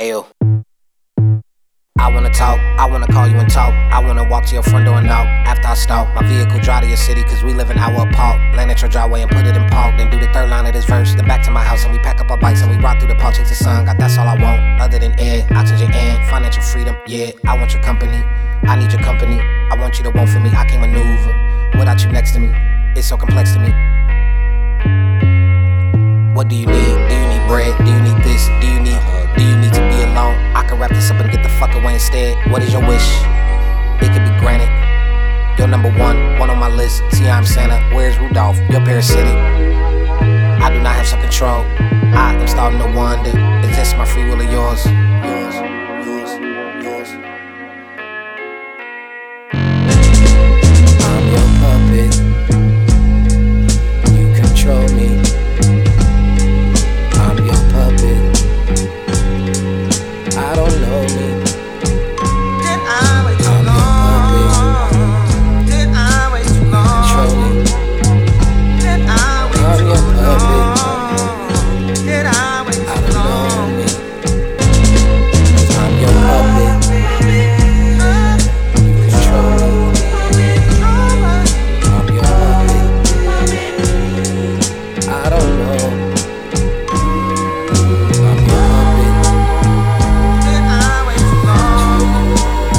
Ayo. I wanna talk, I wanna call you and talk. I wanna walk to your front door and knock. After I stalk, my vehicle drive to your city, cause we live an hour apart. Land at your driveway and put it in park. Then do the third line of this verse. Then back to my house and we pack up our bikes and we ride through the park, chase the sun. God, that's all I want, other than air, oxygen and financial freedom. Yeah, I want your company, I need your company. I want you to want for me, I can't maneuver without you next to me. It's so complex to me. What do you need? Do you need bread? Do you need this? Do you need to be alone? I can wrap this up and get the fuck away instead. What is your wish? It could be granted. You're number one on my list. See, I'm Santa. Where's Rudolph? You're parasitic. I do not have some control. I am starting to wonder, is this my free will or yours? Yours. I'm your puppet. You control me. I'm your puppet. I don't know me. Did I wait too long? Did I wait too long? Control me. Did I wait I'm too your puppet. long? Did I wait I too don't know long? me. Cause I'm your puppet. You control me. I'm your puppet. I don't know. I'm your puppet. Did I wait too long?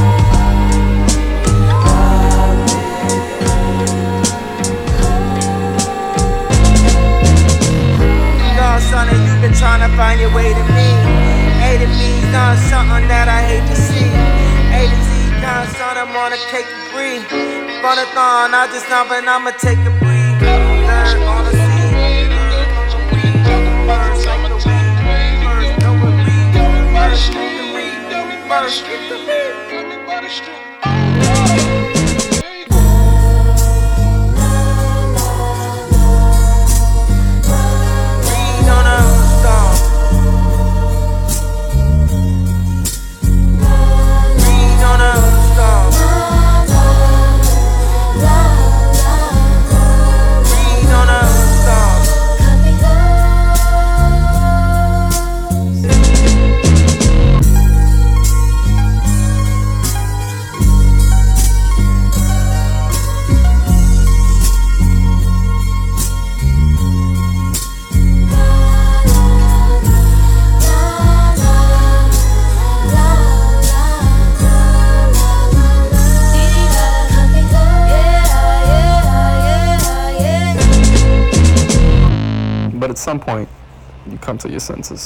Dog, son, and you've been trying to find your way to me. A to B's done something that I hate to see. A to Z done son, I'm on a cake and breathe. Funathon, I just know, but I'ma take a breathe. Learn on the sea, learn on the weed. First like the weed, first know what read. First get the read, first get the read. Read on a storm. Read on a storm. Read on a storm. But at some point, you come to your senses.